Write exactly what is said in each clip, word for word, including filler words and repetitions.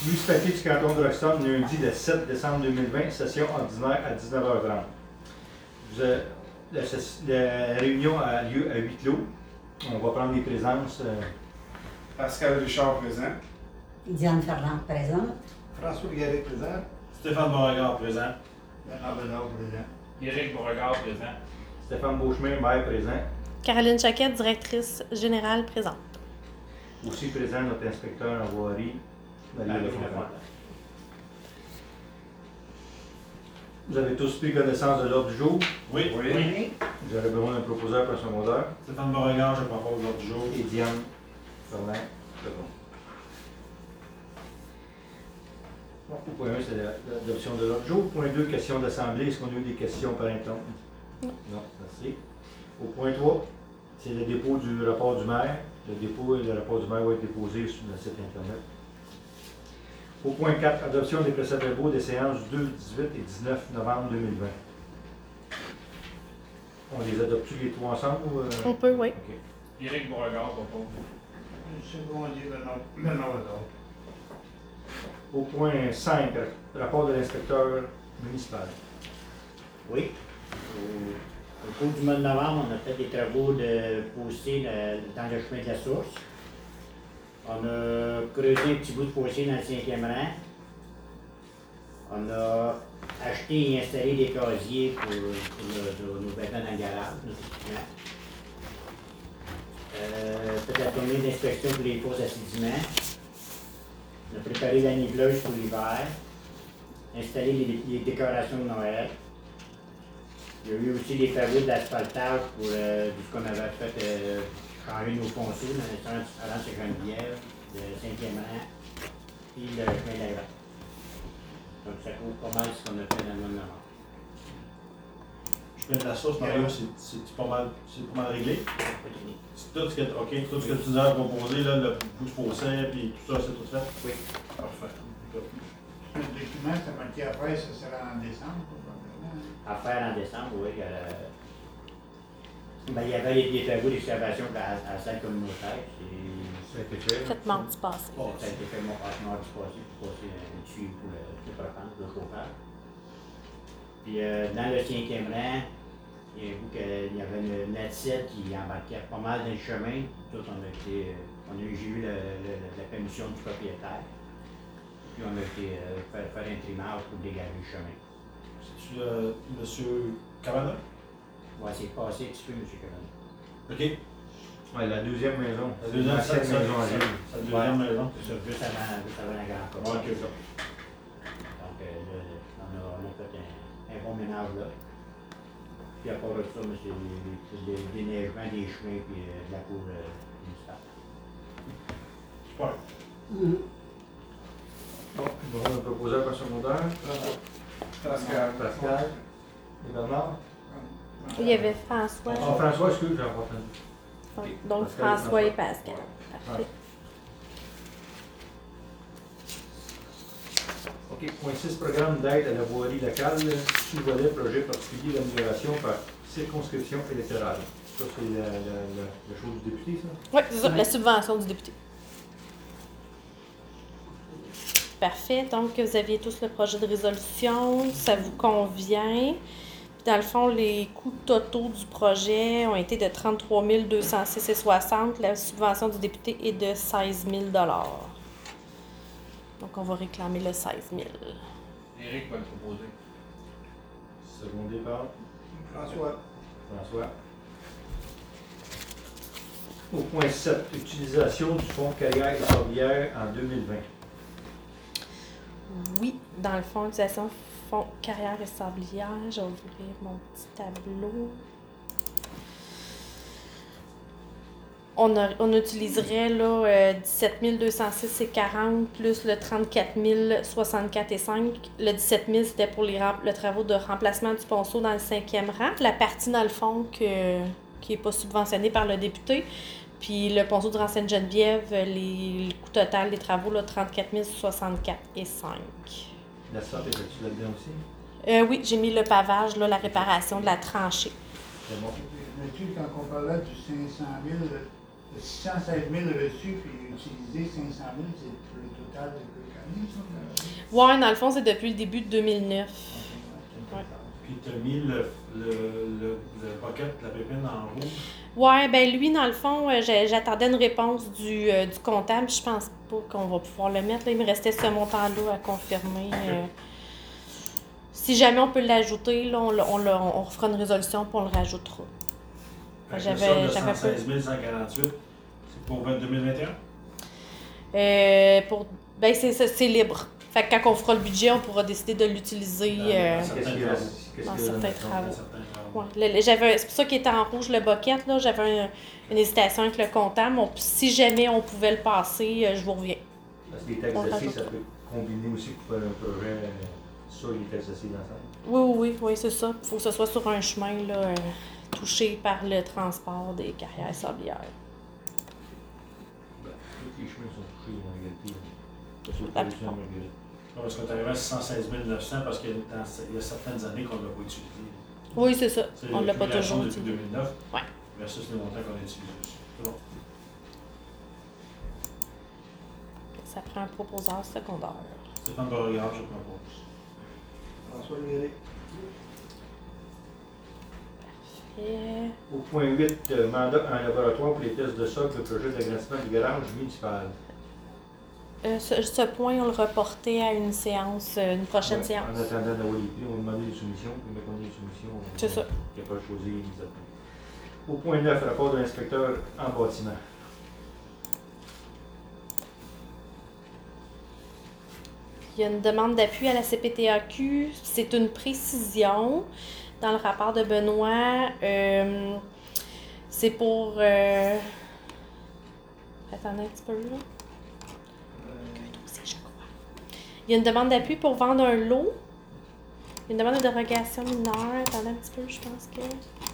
Municipalité du canton de Roxton, lundi le sept décembre deux mille vingt, session ordinaire à dix-neuf heures trente. Vous avez- la, la réunion a lieu à huis clos. On va prendre les présences. Euh, Pascal Richard présent. Diane Ferland présente. François Garret présent. Stéphane Beauregard présent. Bernard Bédard présent. Éric Beauregard présent. Stéphane Beauchemin, maire présent. Caroline Chaquette, directrice générale présente. Aussi présent notre inspecteur en voirie, Marie Lafontaine. Vous avez tous pris connaissance de l'ordre du jour. Oui, oui. Oui. Vous aurez besoin d'un proposeur pour un secondaire. Stéphane Beauregard, je propose l'ordre du jour. Et Diane Ferland, c'est bon. Bon, au point un, c'est la- l'adoption de l'ordre du jour. Point deux, questions d'assemblée. Est-ce qu'on a eu des questions par exemple? Non. Non, merci. Au point trois, c'est le dépôt du rapport du maire. Le dépôt et le rapport du maire vont être déposés sur le site Internet. Au point quatre, adoption des procès-verbaux des séances du deux, dix-huit et dix-neuf novembre deux mille vingt. On les adopte-tu les trois ensemble ou... euh? On peut, oui. OK. Éric Beauregard propose. Secondier Bernard Bernard Bédard. Au point cinq, rapport de l'inspecteur municipal. Oui. Au, au cours du mois de novembre, on a fait des travaux de fossé le- dans le chemin de la source. On a creusé un petit bout de fossé dans le cinquième rang. On a acheté et installé des casiers pour, pour le- nos vêtements dans le garage, nos équipements. Euh, fait la tournée d'inspection pour les fosses à sédiments. On a préparé la niveleuse pour l'hiver. Installé les, les décorations de Noël. Il y a eu aussi des travaux d'asphaltage pour euh, ce qu'on avait fait euh, changer nos ponceaux dans le centre de Geneviève, le cinquième rang, puis le chemin de la Grande. Donc ça couvre pas mal ce qu'on a fait dans le mois de novembre. Je prends de la sauce, Mario, c'est c'est pas mal, c'est pas mal réglé. C'est tout ce que, ok, tout ce que tu nous as proposé, là, le bout de fossé, puis tout ça, c'est tout fait? Oui. Parfait. Le document, ça va être après, ça sera en décembre, probablement. À faire en décembre, oui. Euh, ben, il y avait des travaux d'excavation à, à la salle communautaire. Ça a été fait. Traitement du passé. Ça a été fait mon partenaire du passé pour passer un tuyau pour le, le propane, le chauffage. Puis euh, dans le cinquième rang, il y a un bout qu'il y avait une natiette qui embarquait pas mal dans le chemin. Tout, on a été, on a eu, j'ai eu le, le, la permission du propriétaire. Puis on a été euh, faire, faire un trimage pour dégager le chemin. C'est-tu euh, monsieur Cavana? Ouais, c'est passé un petit peu, M. Caron. Ok. Ouais, la deuxième maison. La deuxième, L'ancienne ça, ça, maison à ça, Lille. ça, la deuxième maison. C'est ça, juste avant, juste avant la grande Ouais, commune. ok, ça. Donc euh, là, on a, on a fait un, un bon ménage là. Puis à part de ça, mais c'est des- des déneigements des chemins puis euh, de la cour euh, municipale. Super. Mhm. Bon, bon, un proposeur pour un secondaire. Pascal. Pascal. Et Bernard. Il y avait François. Ah, François, excuse, j'ai pas entendu. Donc Pascal et François et François. Pascal. Parfait. OK. Point six, programme d'aide à la voirie locale, sous-volet projet particulier d'amélioration par circonscription électorale. Ça, c'est la, la, la, la chose du député, ça? Oui, c'est ça, la subvention du député. Parfait. Donc, vous aviez tous le projet de résolution. Ça vous convient. Puis, dans le fond, les coûts totaux du projet ont été de trente-trois mille deux cent six virgule soixante. La subvention du député est de seize mille dollars. Donc, on va réclamer le seize mille. Éric va le proposer. Secondé par François. François. Au point sept, utilisation du fonds carrière et sorbière en deux mille vingt. Oui, dans le fond, utilisation fonds carrière et sablière. Je vais ouvrir mon petit tableau. On, a- on utiliserait là, euh, dix-sept mille deux cent six virgule quarante plus le trente-quatre mille soixante-quatre virgule cinq. Le dix-sept mille, c'était pour les rem- le travaux de remplacement du ponceau dans le cinquième rang. La partie, dans le fond, que, qui n'est pas subventionnée par le député. Puis le ponceau de Rancennes-Geneviève, les, le coût total des travaux, là, trente-quatre mille soixante-quatre virgule cinq. La sorte, es-tu là-dedans aussi? Euh, oui, j'ai mis le pavage, là, la réparation de la tranchée. C'est bon. Vois-tu, quand on parlait du cinq cent mille, le six cent seize mille reçus, puis utilisé cinq cent mille, c'est pour le total de quelques années? ça? le- Ouais, dans le fond, c'est depuis le début de deux mille neuf. Ouais. Puis tu as mis le, le, le, le bucket, la pépine en rouge. Ouais, ben lui, dans le fond, euh, j'ai- j'attendais une réponse du, euh, du comptable. Je pense pas qu'on va pouvoir le mettre. Là. Il me restait ce montant-là à confirmer. euh. Si jamais on peut l'ajouter, là, on, le- on, le- on refera une résolution puis on le rajoutera. Fait que J'avais- le solde de j'avais cent seize mille cent quarante-huit, c'est pour deux mille vingt et un? Euh, pour, ben c'est c'est- c'est libre. Fait que quand on fera le budget, on pourra décider de l'utiliser. euh, Dans Qu'est-ce qu'il y a- qu'est-ce Dans qu'il y a certains dans- travaux. Certains travaux. ouais. Le- le- j'avais- c'est pour ça qu'il était en rouge le bucket. Là. J'avais un- une hésitation avec le comptable. On- si jamais on pouvait le passer, euh, je vous reviens. Parce que les taxes On d'acier, rajoute. ça peut combiner aussi pour faire un projet euh, sur les taxes d'acier d'ensemble. Oui, oui, oui, oui, c'est ça. Il faut que ce soit sur un chemin là, euh, touché par le transport des carrières sablières. Ben, tous les chemins sont touchés en réalité. Parce que La le plupart. Marguerite. Non, parce qu'on est arrivé à six cent seize mille neuf cents parce qu'il y a dans- il y a certaines années qu'on ne l'a pas utilisé. Oui, c'est ça. C'est On l'a pas l'accumulation toujours depuis dit. deux mille neuf Ouais. versus les montants qu'on a utilisés. C'est bon. Ça prend un proposeur secondaire. Stéphane Beauregard, je propose. François Léry. Et... Au point huit, euh, mandat en laboratoire pour les tests de socle, le projet d'agrandissement du garage municipal. Euh, ce, ce point, on le reportait à une séance, euh, une prochaine Ouais, séance. En attendant d'avoir les prix, on va demander des soumissions, puis mais qu'on ait des soumissions, on- C'est ça. il n'y a pas de choisi immédiatement. Au point neuf, rapport de l'inspecteur en bâtiment. Il y a une demande d'appui à la C P T A Q. C'est une précision dans le rapport de Benoît. Euh, c'est pour... euh, Attendez un petit peu, là. Je crois. Il y a une demande d'appui pour vendre un lot. Une demande de dérogation mineure. Attendez un petit peu, je pense que...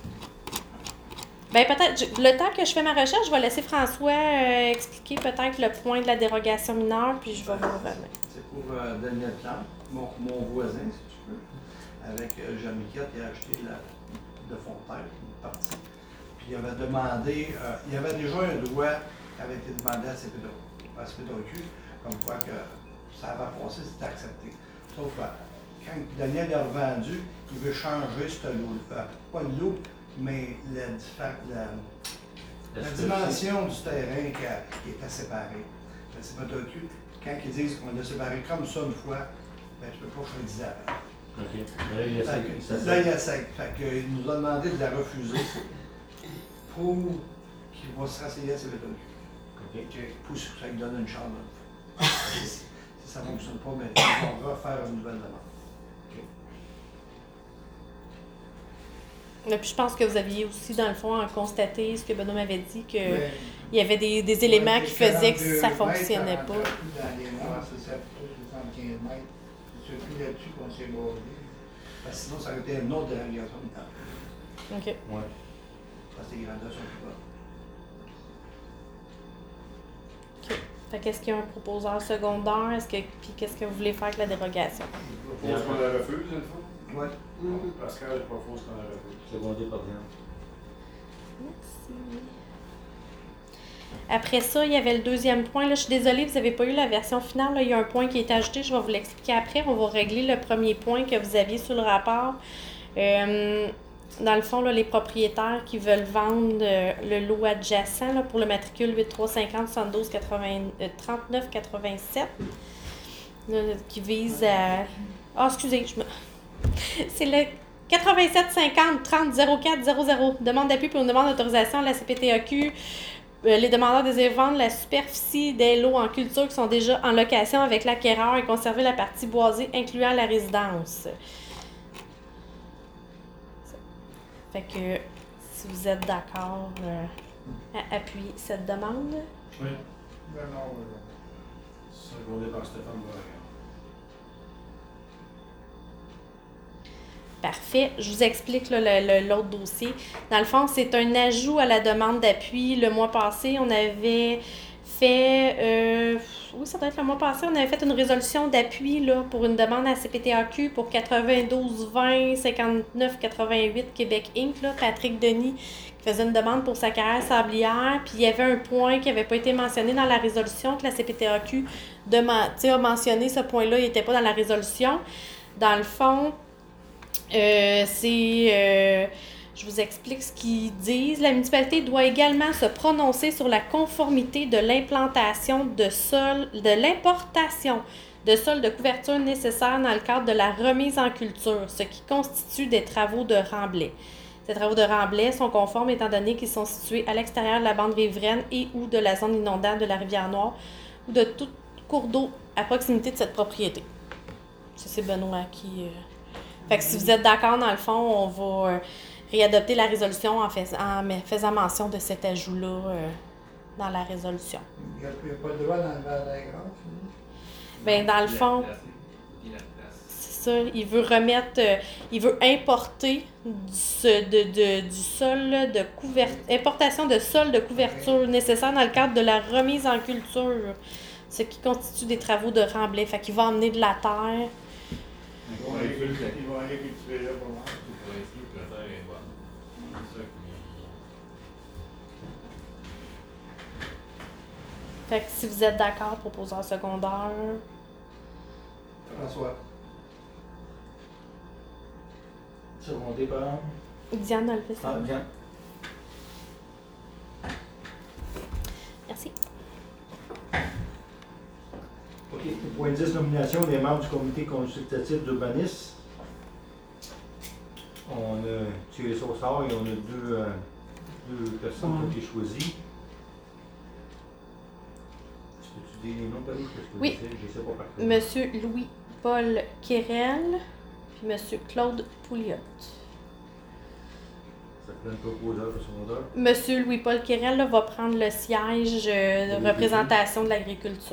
Ben peut-être, je- le temps que je fais ma recherche, je vais laisser François euh, expliquer peut-être le point de la dérogation mineure, puis je vais vous revenir. C'est pour euh, Daniel Plante, mon, mon voisin, si tu peux, avec euh, Jean Miquette, il a acheté la, de Fontaine, une partie. Puis il avait demandé, euh, il y avait déjà un droit qui avait été demandé à la C P D A, à la C P D A Q, comme quoi que ça avait passé, c'était accepté. Sauf que quand Daniel a revendu, il veut changer ce lot, euh, pas le lot, mais la, diffé- la, la dimension du terrain qui, a- qui était séparée. La C P D A Q, quand ils disent qu'on l'a séparé comme ça une fois, ben tu peux pas faire dix ans. OK. Là, il y a ça- ça- Fait que- Là, il essaie. Fait que, il nous a demandé de la refuser pour qu'il va se rasseyer à C P D A Q. OK. Pour que ça lui donne une chance. Si ça ne fonctionne pas, mais on va refaire une nouvelle demande. Et puis je pense que vous aviez aussi, dans le fond, constaté ce que Benoît m'avait dit, qu'il Mais- y avait des, des éléments Ouais, qui faisaient que ça quarante-deux fonctionnait mètres, pas. quarante-deux dans les mois, c'est ça, soixante-quinze mètres. C'est surtout là-dessus qu'on s'est basé. Parce que sinon, ça aurait été une autre dérogation mineure. OK. Ouais. Parce que les grandeurs sont plus bonnes. Fait qu'est-ce qu'il y a un proposeur secondaire? Est-ce que, puis qu'est-ce que vous voulez faire avec la dérogation? Je propose qu'on la refuse, une fois. Ouais. Pascal, je propose qu'on la refuse. Secondé par Diane. Merci. Après ça, il y avait le deuxième point. Là, je suis désolée, vous n'avez pas eu la version finale. Là. Il y a un point qui est ajouté. Je vais vous l'expliquer après. On va régler le premier point que vous aviez sur le rapport. Euh, dans le fond, là, les propriétaires qui veulent vendre euh, le lot adjacent là, pour le matricule huit trois cinquante soixante-douze trente-neuf quatre-vingt-sept, là, qui vise à... Ah, excusez, je me... C'est le quatre-vingt-sept cinquante trente zéro quatre zéro zéro. Demande d'appui pour une demande d'autorisation à la C P T A Q. Euh, les demandeurs désirent vendre la superficie des lots en culture qui sont déjà en location avec l'acquéreur et conserver la partie boisée incluant la résidence. Fait que si vous êtes d'accord euh, à appuyer cette demande. Oui. Ben non, ben non. Secondé par Stéphane Beauregard. Parfait. Je vous explique là, le- le- l'autre dossier. Dans le fond, c'est un ajout à la demande d'appui. Le mois passé, on avait fait, euh, oui, ça doit être le mois passé, on avait fait une résolution d'appui là, pour une demande à C P T A Q pour quatre-vingt-douze vingt cinquante-neuf quatre-vingt-huit Québec Incorporé. Là, Patrick Denis qui faisait une demande pour sa carrière sablière. Puis il y avait un point qui n'avait pas été mentionné dans la résolution, que la C P T A Q deman- a mentionné ce point-là, il n'était pas dans la résolution. Dans le fond, euh, c'est... Euh, Je vous explique ce qu'ils disent. La municipalité doit également se prononcer sur la conformité de l'implantation de sol, de l'importation de sols de couverture nécessaires dans le cadre de la remise en culture, ce qui constitue des travaux de remblai. Ces travaux de remblai sont conformes étant donné qu'ils sont situés à l'extérieur de la bande riveraine et ou de la zone inondable de la Rivière-Noire ou de tout cours d'eau à proximité de cette propriété. Ça, c'est Benoît qui... Euh... Fait que si vous êtes d'accord, dans le fond, on va... Euh, réadopter la résolution en, fais, en faisant mention de cet ajout-là euh, dans la résolution. Il n'y a, a pas le droit dans le Val d'Aigras. Bien, dans le fond, c'est ça, il veut remettre, euh, il veut importer du, de, de, du sol de couverture, importation de sol de couverture nécessaire dans le cadre de la remise en culture, ce qui constitue des travaux de remblai. Fait qu'il va emmener de la terre. Ils vont aller cultiver là pour moi. Fait que si vous êtes d'accord, proposeur secondaire. François. Secondé par... Diane a levé sa Ah, main. bien. Merci. OK. Point dix, nomination des membres du comité consultatif d'urbanisme. On a tiré ça au sort et on a deux, euh, deux personnes qui ont été choisies. Est-ce que tu dis les noms, Paris? Parce que Oui. Je sais, je sais pas par cœur. Monsieur Louis-Paul Quérel, puis Monsieur Claude Pouliot. Ça fait un proposeur pour secondaire. Monsieur Louis-Paul Quérel là, va prendre le siège euh, de représentation de l'agriculture.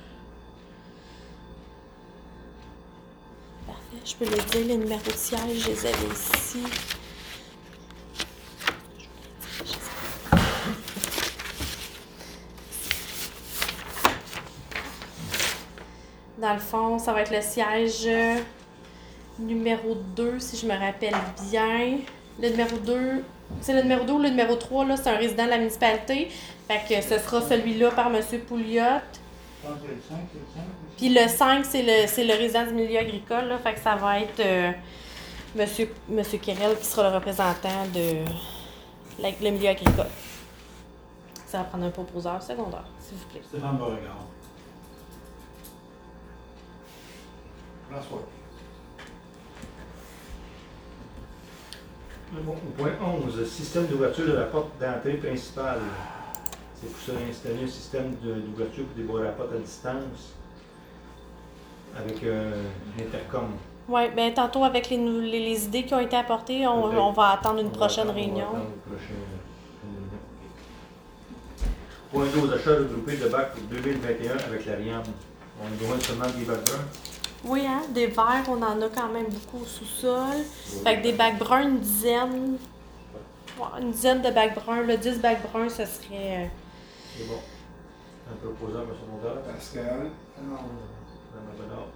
Parfait. Je peux les dire, les numéros de siège, je les avais ici. Dans le fond, ça va être le siège numéro deux, si je me rappelle bien. Le numéro deux, c'est le numéro deux ou le numéro trois, là, c'est un résident de la municipalité. Fait que ce sera celui-là par M. Pouliot. Je pense que c'est le cinq, c'est le cinq. Puis le cinq, c'est le, c'est le résident du milieu agricole, là. Fait que ça va être euh, Monsieur, Monsieur Quérel qui sera le représentant de la- le milieu agricole. Ça va prendre un proposeur secondaire, s'il vous plaît. Stéphane Beauregard. François. Bon, au point onze, système d'ouverture de la porte d'entrée principale. C'est pour ça installer un système de- d'ouverture pour débarrer la porte à distance avec euh, l'intercom. Oui, bien tantôt avec les, nou- les, les idées qui ont été apportées, on, Ok. on va attendre une On va prochaine attendre- on va réunion. attendre une prochaine réunion. Ok. Point douze, achat regroupé de bacs pour deux mille vingt et un avec l'Ariane. On a besoin seulement des bacs bruns. Oui, hein, des verres, on en a quand même beaucoup au sous-sol. Fait que des bacs bruns, une dizaine. Ouais, une dizaine de bacs bruns. Le dix bacs bruns, ce serait. euh, C'est bon. Un proposeur, M. Mondor. Pascal. Madame Bernard.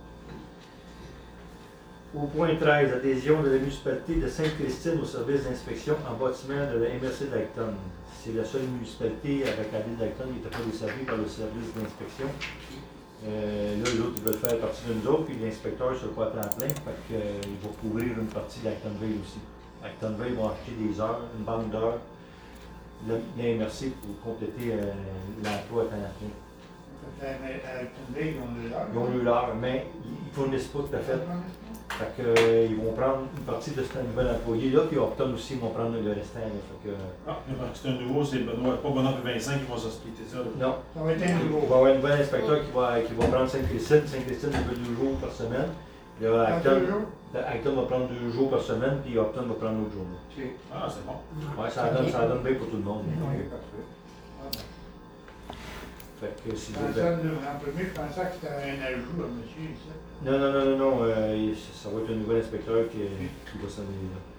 Au point treize, adhésion de la municipalité de Sainte-Christine au service d'inspection en bâtiment de la M R C d'Acton. C'est la seule municipalité avec la ville d'Acton qui n'était pas desservie par le service d'inspection. Euh, là, les autres, ils veulent faire partie de nous autres, puis l'inspecteur ne sera pas à temps plein, fait qu'il euh, va couvrir une partie d'Actonville aussi. Actonville vont acheter des heures, une banque d'heures, la M R C pour compléter euh, l'emploi à temps plein. Avec ton ils ont le leur. Ils ont eu l'heure, mais ils ne fournissent pas tout à fait. Fait que, euh, ils vont prendre une partie de ce nouvel employé-là, puis Opton aussi vont prendre le restant. Là. Fait que, euh, Ah, c'est un nouveau, c'est Benoît, pas Benoît et Vincent qui vont se splitter ça. Là. non, Ça va être un il va y nouveau. avoir un nouvel inspecteur qui va, qui va prendre Sainte-Christine. Sainte-Christine, il veut deux jours par semaine. Là, Dans Acton, deux jours? Acton va prendre deux jours par semaine, puis Opton va prendre l'autre jour. là. Ah, c'est bon. Ouais, ça donne, ça donne bien pour tout le monde. Oui, là. parfait. Ah, ben. Fait que si Dans vous le sens de l'an premier, je pensais que c'était un ajout, là, monsieur, ça. Non, non, non, non, non, euh, il- ça va être un nouvel inspecteur qui, qui va s'en aller là.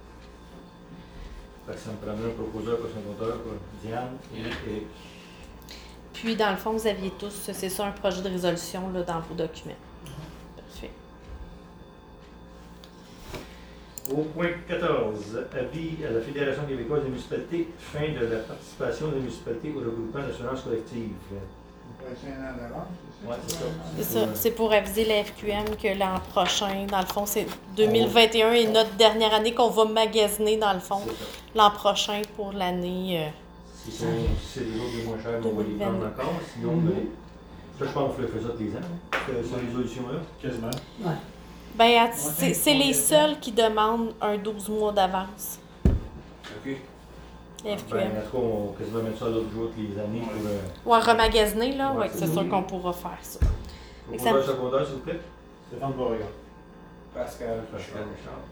Fait que ça me prendrait un proposeur pour son compteur, quoi. Diane et Eric. Puis, dans le fond, vous aviez tous, c'est ça, un projet de résolution là, dans vos documents. Parfait. Au point quatorze, avis à la Fédération québécoise des municipalités, fin de la participation des municipalités au regroupement d'assurance collective. On pourrait essayer un an d'avance, c'est ça? Ouais, c'est ça. C'est ça. C'est pour aviser la F Q M que l'an prochain, dans le fond, c'est deux mille vingt et un est notre dernière année qu'on va magasiner, dans le fond, C'est ça. l'an prochain pour l'année. Euh, Si c'est si c'est les autres les moins chers, on va les deux mille vingt. prendre encore. Sinon, Mhm. ben, ça, je pense qu'on le fait ça tous les ans, hein, cette cette résolution-là. Quasiment. Ouais. ben, à- c'est c'est les seuls qui demandent un douze mois d'avance, OK. la F Q Ben, M. en tout cas, on va quasiment mettre ça l'autre jour que les années pour euh, Ou à remagasiner, là, Ouais, ouais, c'est c'est ça. sûr qu'on pourra faire ça. proposeur secondaire, s'il vous plaît. Stéphane Beauregard. Pascal. Pascal Richard.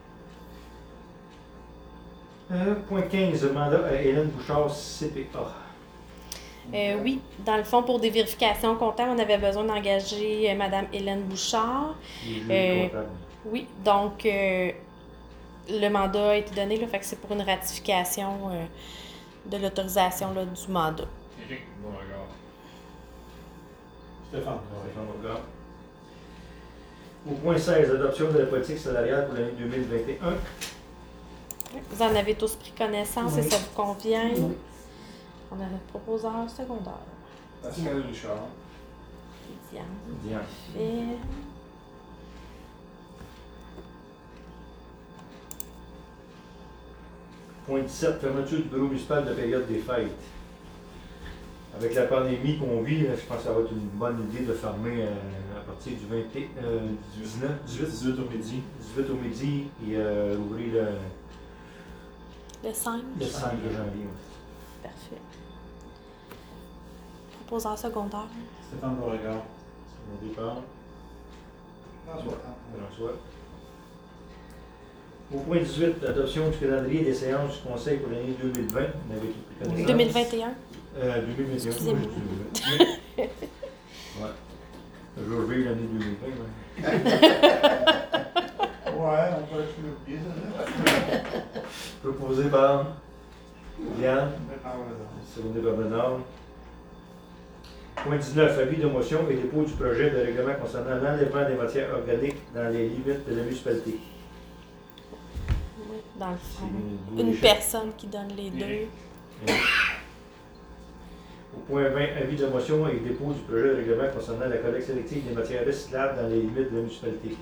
Euh, point quinze, mandat à Hélène Bouchard, C P A. Euh, oui, dans le fond, pour des vérifications comptables, on avait besoin d'engager euh, Madame Hélène Bouchard. Les juges Euh, comptables. Oui, donc euh, le mandat a été donné, là, fait que c'est pour une ratification euh, de l'autorisation là, du mandat. Éric Beauregard. Stéphane Stéphane Beauregard. Bourgard. Au point seize, adoption de la politique salariale pour l'année deux mille vingt et un. Vous en avez tous pris connaissance et Oui. ça vous convient? Oui. On a notre proposeur secondaire. Pascal Richard. Diane. Diane. Fait. Point dix-sept, fermeture du bureau municipal de période des fêtes. Avec la pandémie qu'on vit, là, je pense que ça va être une bonne idée de fermer euh, à partir du vingt, euh, dix-neuf, dix-huit, dix-huit au midi. dix-huit au midi et euh, ouvrir le, Le cinq. le cinq de janvier. Ouais. Parfait. Proposeur secondaire. Stéphane Beauregard. Au départ, François. François. Au point dix-huit, adoption du calendrier des séances du Conseil pour l'année deux mille vingt. On avait tout pris connaissance. deux mille vingt et un. Euh, deux mille vingt et un. Excusez-moi. Oui, deux mille vingt. Ouais. Je vais revivre l'année deux mille vingt. Ouais. Ouais, on peut l'oublier, ça. Proposé par Diane, Ah, ouais, secondé par Bernard. Point dix-neuf, avis de motion et dépôt du projet de règlement concernant l'enlèvement des matières organiques dans les limites de la municipalité. Oui, dans le C'est fond. une Une échelle. personne qui donne les deux. Au point vingt, avis de motion et dépôt du projet de règlement concernant la collecte sélective des matières recyclables dans les limites de la municipalité.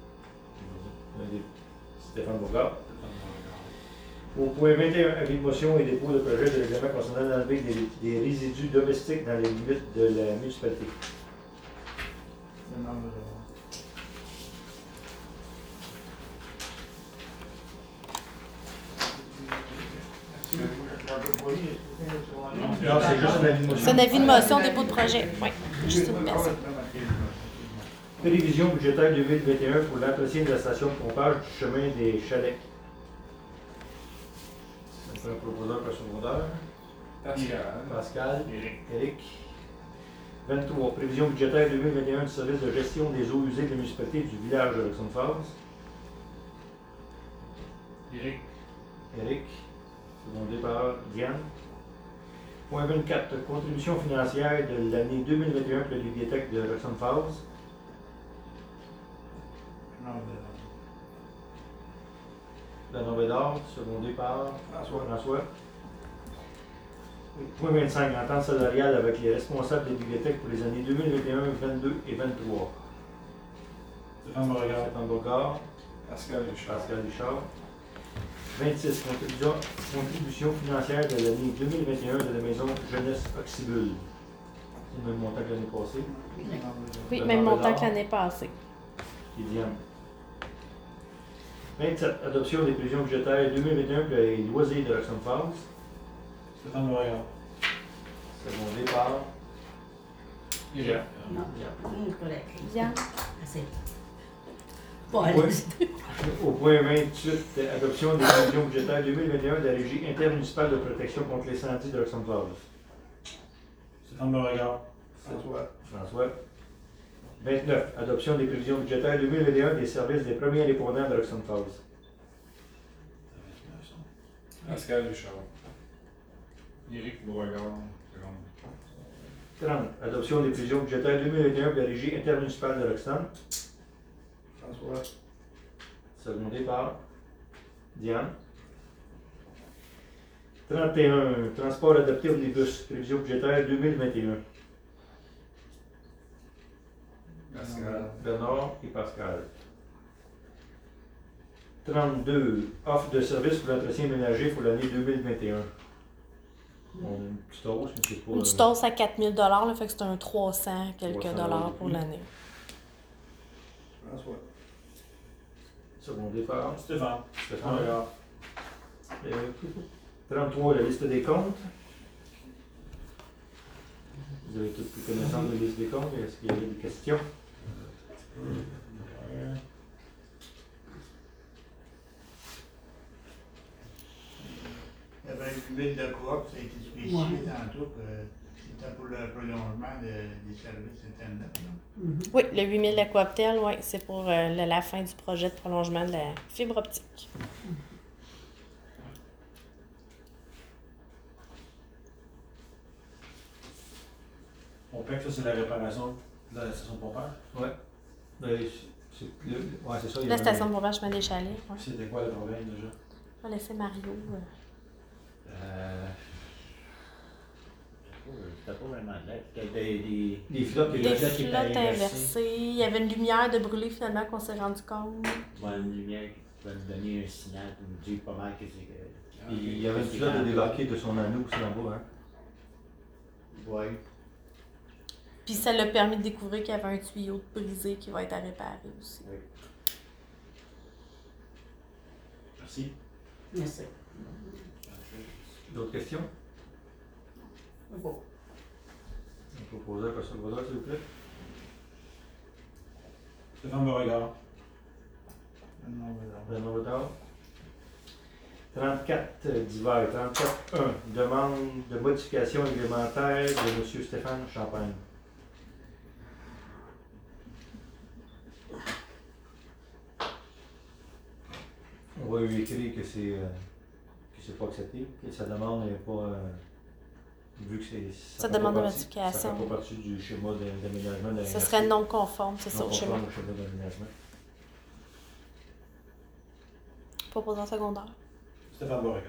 Stéphane Bourgard. Au point vingt et un, avis de motion et dépôt de projet de règlement concernant l'enlevée des, des résidus domestiques dans les limites de la municipalité. Le nom de- Non, c'est juste un avis de motion. C'est un avis de motion, dépôt de projet. Oui, juste une personne. Prévision budgétaire deux mille vingt et un pour l'entretien de la station de pompage du chemin des Chalets. C'est un proposeur par secondaire. Pascal. Pascal. Éric. Éric. vingt-trois. Prévision budgétaire deux mille vingt et un du service de gestion des eaux usées de la municipalité du village de Roxham-Falls. Éric. Éric. Secondé par Diane. Point vingt-quatre. Contribution financière de l'année deux mille vingt et un pour la bibliothèque de Roxham-Falls. Non, de- Bernard Bédard, secondé par François. François. Point vingt-cinq. Entente salariale avec les responsables des bibliothèques pour les années deux mille vingt et un, vingt-deux et vingt-trois. Stéphane Beauregard. Stéphane Bourgard. Pascal Richard. Pascal Richard. vingt-six. Contribution, contribution financière de l'année deux mille vingt et un de la maison Jeunesse Oxybul. C'est le même montant que l'année passée. Oui, Le même nombre montant d'or. que l'année passée. Et Diane. vingt-sept. Adoption des prévisions budgétaires deux mille vingt et un pour les loisirs de Roxham-Falls. Stéphane Beauregard. Secondé par Éric. Non, hum, correct. Diane. Assez. Bon, Oui. allez. Au point vingt-huit, adoption des prévisions budgétaires deux mille vingt et un de la Régie intermunicipale de protection contre l'incendie de Roxham-Falls. Stéphane Beauregard. François. François. vingt-neuf. Adoption des prévisions budgétaires deux mille vingt et un des services des premiers indépendants de Roxham-Falls. Pascal Richard. Éric Beauregard. Seconde. trente. Adoption des prévisions budgétaires deux mille vingt et un pour la régie intermunicipale de Roxton. François. Secondé par Diane. trente et un. Transport adapté omnibus. Prévision budgétaire deux mille vingt et un. Pascal. Bernard et Pascal. trente-deux. Offre de service pour l'entretien ménager pour l'année deux mille vingt et un. On a une petite hausse, mais c'est pas... Une petite hausse à quatre mille dollars, là, fait que c'est un trois cents quelques trois cents dollars pour dollars. l'année. François. Secondé par Stéphane. Stéphane Bérard. Euh, trente-trois. La liste des comptes. Vous avez toutes pris connaissance de la liste des comptes. Est-ce qu'il y avait des questions? Il y avait huit mille de coop, ça a été spécifié Ouais. tantôt que c'était pour le prolongement de- des services Internet. là. Mhm. Oui, le huit mille de Cooptel, ouais, c'est pour euh, la, la fin du projet de prolongement de la fibre optique. On paie que ça, c'est la réparation de la station de pompage. Ouais. Ben, c'est le- ouais, c'est ça. il y La avait- station de pompage chemin des chalets. Ouais. C'était quoi le problème déjà? On va laisser Mario. euh. Euh, C'était pas vraiment de l'aide. C'était des, des, Les flottes, des les Des flottes qui étaient flottes inversées. inversées. Il y avait une lumière de brûler finalement qu'on s'est rendu compte. Bon, une lumière qui va nous donner un signal pour nous dire pas mal que c'est que. Il y avait une flotte de débarquer de son anneau aussi en bas. Hein. Ouais. Puis ça l'a permis de découvrir qu'il y avait un tuyau de brisé qui va être à réparer aussi. Merci. Merci. D'autres questions? Bon. On peut poser à Pascal Baudard, s'il vous plaît. Stéphane Beauregard. Non, mais non. Bernard Baudard. trente-quatre euh, divers. trente-quatre un. Demande de modification réglementaire de M. Stéphane Champagne. On va lui écrire que c'est euh, que c'est pas accepté, que sa demande n'est pas. euh, vu que c'est. Sa fait pas demande de partie- modification. Ça fait pas partie du schéma de- d'aménagement de Ce serait non conforme, c'est ça, non au schéma. conforme au schéma d'aménagement. Proposant secondaire. Stéphane Beauregard.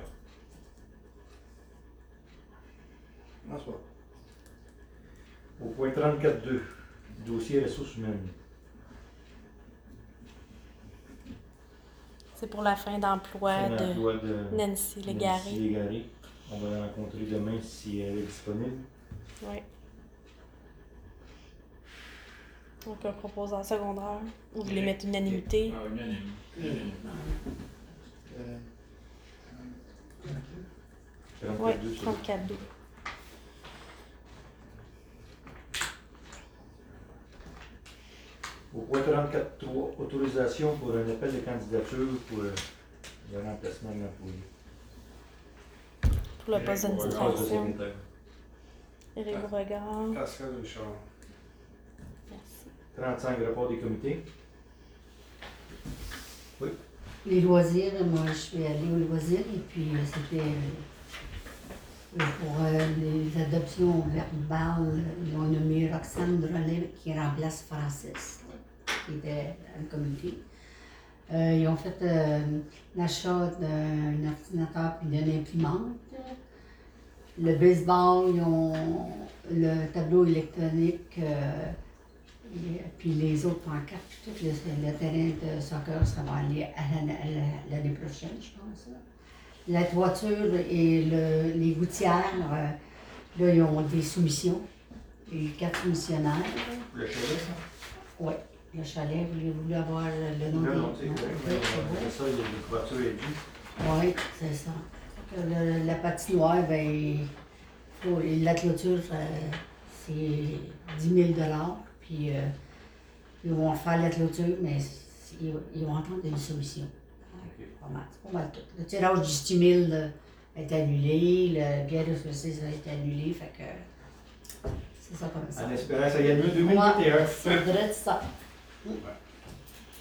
François. Au point trente-quatre deux, dossier ressources humaines. C'est pour la fin d'emploi C'est de l'emploi de Nancy Nancy Légaré. Légaré. On va la rencontrer demain si elle est disponible. Oui. Donc un proposant secondaire. Vous voulez mettre unanimité? Ah, unanime. Unanime. Euh, Oui, trente-quatre deux, c'est- trente-quatre deux. Au point trente-quatre trois, autorisation pour un appel de candidature pour euh, le remplacement de l'employé. Pour le poste Pour le poste de d'administration. secrétaire. Éric Beauregard. Pascal Richard. Merci. trente-cinq, rapport des comités. Les loisirs, moi je suis allée aux loisirs et puis euh, c'était euh, pour euh, les adoptions verbales, ils ont nommé Roxane Drolet qui remplace Francis, qui était à la communauté. Euh, ils ont fait euh, l'achat d'un ordinateur et d'une imprimante. Le baseball, ils ont le tableau électronique, euh, et puis les autres pancartes, puis tout le, le terrain de soccer, ça va aller à l'année à la- l'année prochaine, je pense. là. La toiture et le- les gouttières, euh, là, ils ont des soumissions. Il y a eu quatre soumissionnaires. Le chalet, ça? Oui, le chalet, voulez-vous avoir le, le nom Non, des... non, c'est non, vrai. ok, mais, c'est euh, bon. après ça, il y a des couvertures et du. Oui, c'est ça. Que le- la patinoire, ben, il faut, la clôture, ça- c'est dix mille dollars. Puis euh, ils vont faire la clôture, mais c'est- ils, ils vont entendre une solution. Ok. Pas mal, c'est pas mal tout. Le tirage du stimule là, est annulé, le guerre de société ça a été annulé, fait que c'est ça comme ça. En espérant que ça gagne mieux deux mille vingt et un. Ouais, c'est vrai de ça.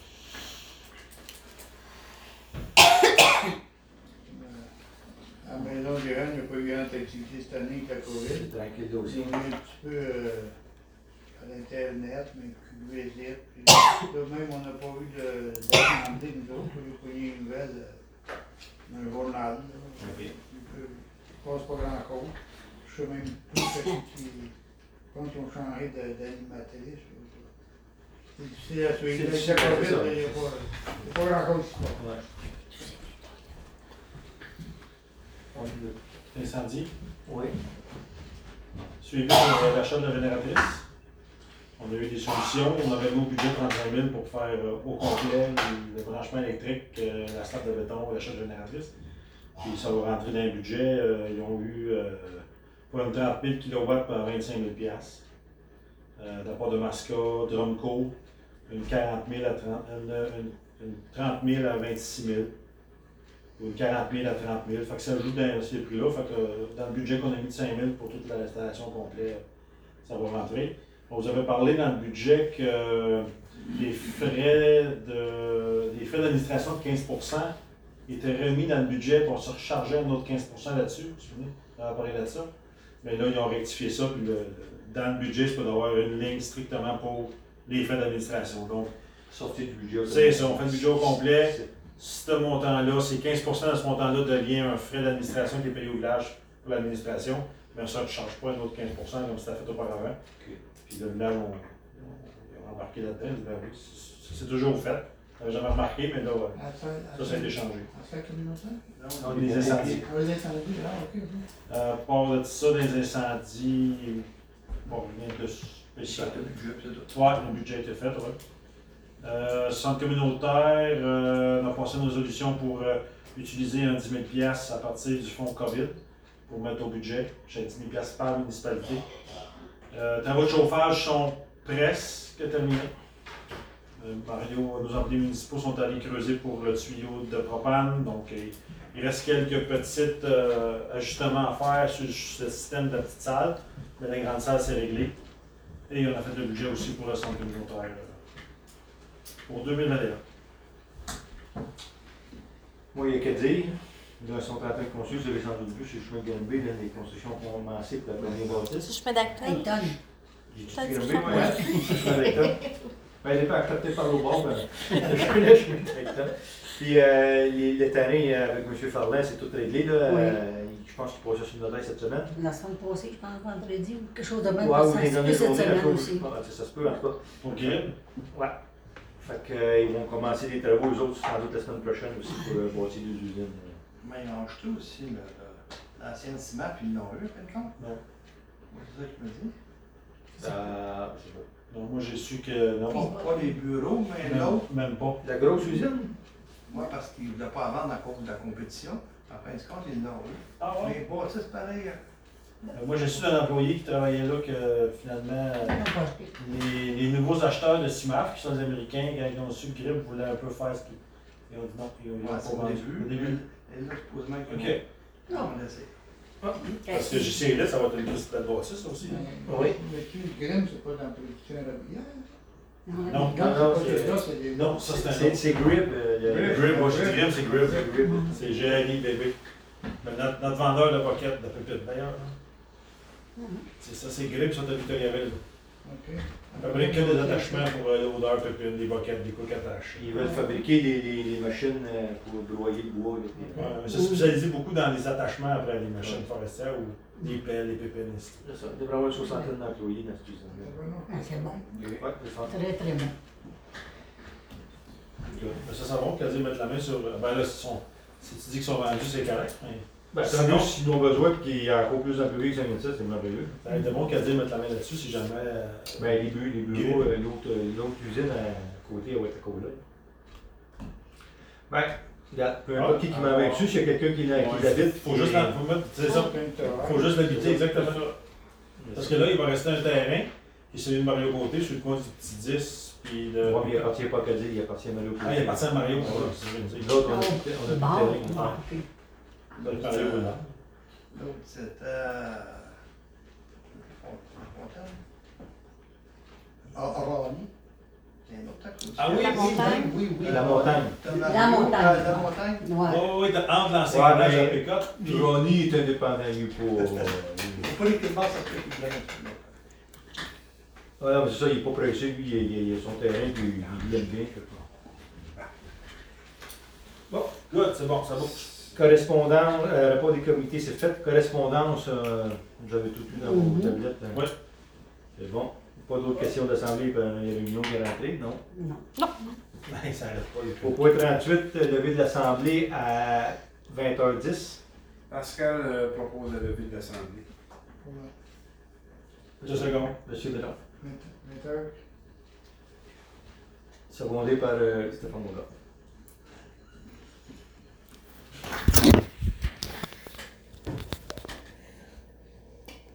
Ah ben, Maison du Rennes, il n'y a pas eu grande activité cette année avec la COVID. C'est tranquille Ils aussi. ont mis un petit peu euh, à l'Internet, mais plus visite. Puis là, même, on n'a pas eu de- d'assemblée, nous autres. On a pogné une nouvelle euh, dans le journal. là. Ok. Il ne passe pas grand-chose. Je sais même plus ce qui. Je pense qu'ils ont changé de- d'animatrice. C'est difficile à suivre. C'est Avec la difficile, COVID, ça. il n'y a pas, il y a pas grand-chose qui se passe. Ouais. Incendie. Oui. Suivi de l'achat de la génératrice. On a eu des solutions. On avait mis au budget trente-cinq mille pour faire euh, au complet le branchement électrique, euh, la slab de béton, l'achat de génératrice. Puis ça va rentrer dans le budget. Euh, ils ont eu euh, pour une trente mille kilowatts par vingt-cinq mille piastres. Euh, de la part de Masca, Drumco, une quarante mille à trente, une, une, une trente mille à vingt-six mille. Ou une quarante mille à trente mille. Fait que ça joue dans ces prix-là. Fait que euh, dans le budget qu'on a mis de cinq mille pour toute l'installation complète, ça va rentrer. On vous avait parlé dans le budget que euh, les frais de les frais d'administration de quinze pour cent étaient remis dans le budget pour se recharger un autre quinze pour cent là-dessus. Vous vous souvenez? On avait parlé de ça. Mais là, ils ont rectifié ça. Puis le, dans le budget, c'est peut avoir une ligne strictement pour les frais d'administration. Donc, Sortie du budget. c'est ça, on fait le budget au complet. C'est- Ce montant-là, c'est quinze pour cent de ce montant-là devient un frais d'administration qui est payé au village pour l'administration. Mais ça ne change pas un autre quinze pour cent comme c'était fait auparavant. Ok. Puis le village, on, on, on a embarqué là-dedans. Il dit, ben oui, c'est c'est toujours fait. On n'avait jamais remarqué, mais là, ouais, À ça, à ça, ça a été changé. À ça communautaire? Non, Les les incendies. Ah, les incendies, ah, ok, ok. Euh, part de ça, des incendies, bon, rien de Ça, spécial. le budget, c'est tout. Ouais, le budget a été fait, ouais. Euh, centre communautaire, euh, on a passé une résolution pour euh, utiliser un dix mille piastres à partir du fonds COVID pour mettre au budget. J'ai dix mille piastres par municipalité. Euh, travaux de chauffage sont presque terminés. Euh, Mario, nos employés municipaux sont allés creuser pour le tuyau de propane. Donc, il, il reste quelques petits euh, ajustements à faire sur le système de la petite salle. Mais la grande salle, c'est réglé. Et on a fait le budget aussi pour le centre communautaire euh, pour deux mille vingt et un. Moi, il n'y a qu'à dire. Là, ils sont en train de construire, vous avez sans doute vu, sur le chemin de Granby, là, les constructions ont commencé pour la première bâtisse. Je me d'acteur. Ayton. J'ai dit Ça dit Granby, ça, moi, ouais. je suis avec toi. Ben, elle n'est pas acceptée par le bord, ben, je connais le chemin d'Ayton. Puis, euh, les, les terrains euh, avec M. Farlin, c'est tout réglé, là. Oui. Euh, je pense qu'il passait sur une notaire cette semaine. La semaine passée, je pense, vendredi ou quelque chose de même. Ouais, parce ou que les ça se dernières peut cette journées, la semaine chose, aussi. ah, ça, ça se peut, en tout cas. Pour Grib. Ouais. Fait que, euh, ils vont commencer les travaux, eux autres, sans doute la semaine prochaine aussi, pour euh, bâtir deux usines. Mais ils ont acheté aussi le- le- l'ancienne ciment, puis ils l'ont eu, fin de compte. Non. Moi, c'est ça que je me dis. Ça, je sais pas. Donc, moi, j'ai su que non. Pas, pas les bureaux, mais Même, l'autre. même pas. La grosse usine? Moi, parce qu'ils ne voulaient pas la vendre à cause de la compétition. En fin de compte, ils l'ont eu. Ah Mais bon, ça, c'est pareil. hein. Euh, Moi, j'ai su d'un employé qui travaillait là que finalement, Ils n'ont pas acheté. les, les nouveaux acheteurs de CIMAF, qui sont les Américains, quand ils ont su que Grib voulait un peu faire ce qu'ils ils ont dit non. Ils ont, ils ont Ouais, pas c'est au vendu. début. Au début. Et là, supposément qu'ils OK. vont- vont laisser. Parce que J C L, ça va être une grosse belle bâtisse, ça aussi. Oui. Mais tu le graine, c'est pas dans la production immobilière. Non, non, non, c'est c'est- là, c'est des. Non, ça c'est un C'est autre. c'est Grib. euh, le- Grib, moi je dis Grib, c'est Grib. C'est Grib. C'est G R I B B. Mais notre, notre vendeur de pocket de pépite d'ailleurs. hein. C'est ça, c'est Grib, ça de Victoriaville. OK. À peu près que des attachements pour euh, l'odeur pépine, des boquettes, des coques attaches. Ils veulent fabriquer les, les, les machines euh, pour broyer le bois. là, puis- Ouais, mais c'est spécialisé beaucoup dans les attachements après les machines forestières ou les pelles, les pépines. et cetera. C'est ça. Il devrait y avoir une soixantaine d'employés dans cette usine-là. Ah, c'est bon. Ouais, c'est ça. Très, très bon. Mais ça, ça va, quasi mettre la main sur. Ben là, si, sont, si tu dis qu'ils sont vendus, c'est correct. Mais Ben, Sinon- sinon, s'ils ont besoin et qu'il y a encore plus d'employés que ça vient de ça, c'est merveilleux. ça aide de bon quasi mettre la main là-dessus si jamais. euh, Ben, les, bu- les bureaux, euh, l'autre euh, l'autre usine à côté, elle va être à côté là. Ben, regarde, peu importe qui qui m'en met dessus, s'il y a quelqu'un qui, l'a- qui ouais, l'habite. faut juste la- faut mettre, c'est ça. Faut juste l'habiter, exactement. Parce que là, il va rester un terrain, qui est celui de Mario Côté, sur le coin du petit dix, puis le. Ouais, mais il appartient pas à Cadille, il appartient à Mario. Ah, il appartient à Mario, Ouais. ouais, c'est ce que je veux dire. L'autre, on a Oh, tout on a tout bon, le terrain. bon, ok. Dans le Mario Côté. L'autre, c'était. Fontaine. Ah, Ronnie. Il y a un autre à côté. Ah oui, La oui, montagne. Oui, oui, oui. La montagne. T'as La montagne. La montagne. Ouais. Oh, oui, t'as- entre l'enseignage Ouais, à mais- Pécotte, puis Ronnie est indépendant, il est pas. euh, Faut pas les que ça fait qu'il y a Ah non, mais c'est ça, il est pas pressé, lui, il, il, il a son terrain, puis il, il l'aime bien. fait que- bon, good, c'est bon, ça bouge. Correspondance, euh, rapport des comités, c'est fait. Correspondance, euh, vous avez tout eu dans vos Mhm. tablettes. hein? Ouais. C'est bon. Pas d'autres questions d'assemblée, ben, il y a une réunion qui est rentrée, non? Non. Ben, ça arrête pas. les Au point trente-huit, euh, levée de l'Assemblée à vingt heures dix. Pascal euh, propose la levée de l'Assemblée. Deux secondes. Monsieur Bédard. vingt heures. Secondé par euh, Stéphane Moulin.